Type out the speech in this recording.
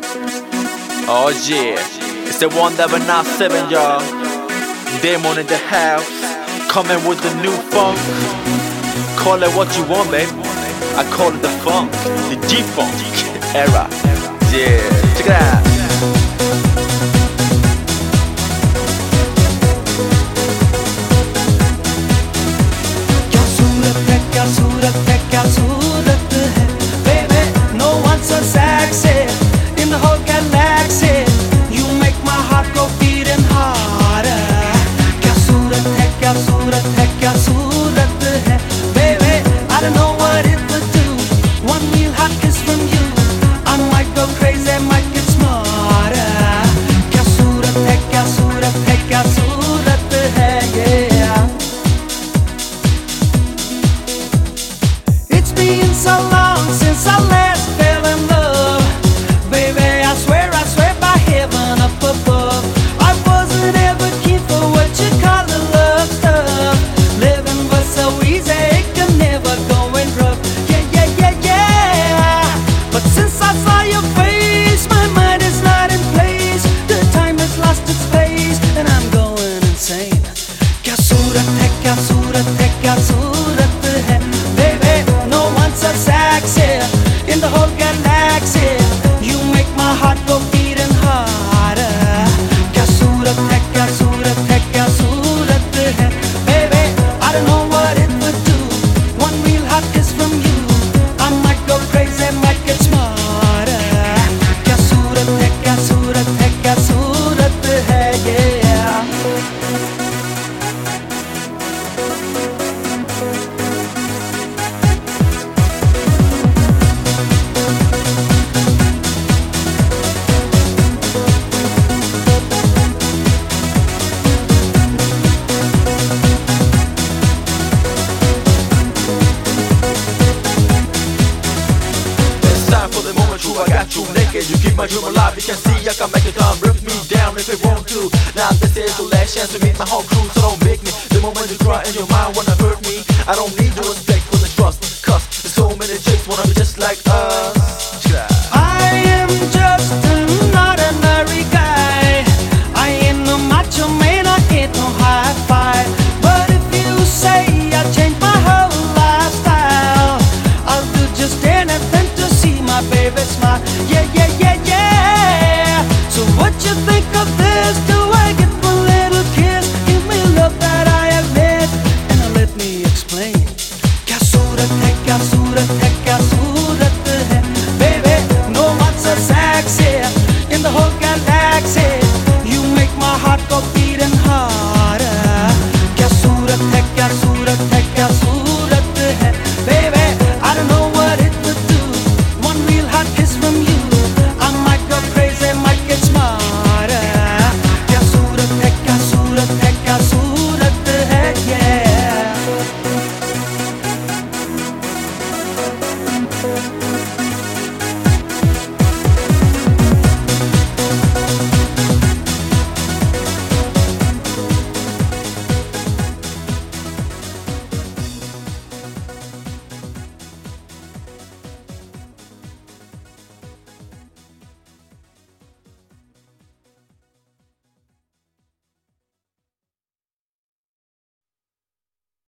Oh yeah, it's the 1997, y'all. Damon in the house, coming with the new funk. Call it what you want, babe. I call it the funk, the G-funk era. Yeah, check it out. क्या सूरत है baby, no one so sexy in the whole galaxy. You make my heart go beating harder. क्या सूरत है baby, I don't know what it would do. One real hot kiss from you, I might go crazy, might get smarter. क्या सूरत है yeah. It's been so long since I last fell in love. Baby, I swear by heaven up above, I wasn't ever keen for what you call the love stuff. Living was so easy, it could never go in rough. Yeah. But since I saw your face, my mind is not in place. The time has lost its pace, and I'm going insane. क्या सूरत है baby, no one so sexy in the whole galaxy. You make my heart go beating harder. क्या सूरत है baby, I don't know what it would do. One real hot kiss from you, I might go crazy, might get smarter. क्या सूरत है yeah. I got you naked, you keep my dream alive. You can see I can make it come, rip me down if you want to. Now this is the last chance to meet my whole crew, so don't make me. The moment you cry in your mind wanna hurt me, I don't need